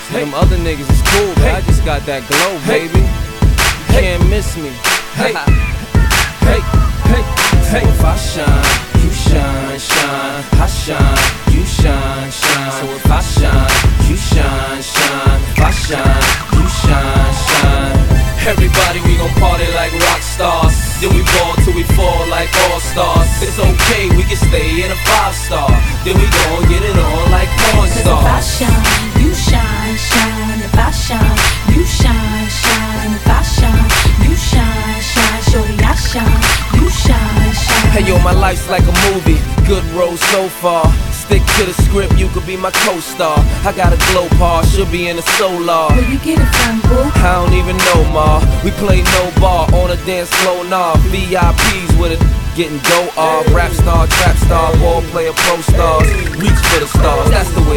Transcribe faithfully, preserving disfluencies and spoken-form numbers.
Hey. Them other niggas is cool, but hey. I just got that glow, baby. You can't miss me. Hey, hey, hey, hey. If I shine, you shine, shine. I shine, you shine, shine. So if I shine, you shine, shine. If I shine, you shine, shine. Everybody, we gon' party like rock stars. Then we ball till we fall like all stars. It's okay, we can stay in a five star. Then we gon' get it on like porn stars. If I shine, you shine, shine. If I shine, you shine, shine. If I shine, you shine, shine. Shorty, I shine, you shine, shine. Hey yo, my life's like a movie, good road so far. Stick to the script, you could be my co-star. I got a glow par, should be in a solar. Where you get it from, boo? I don't even know, ma. We play no bar on a dance floor, nah. V I Ps with it, getting dough off. Rap star, trap star, ball player, pro stars. Reach for the stars, that's the way.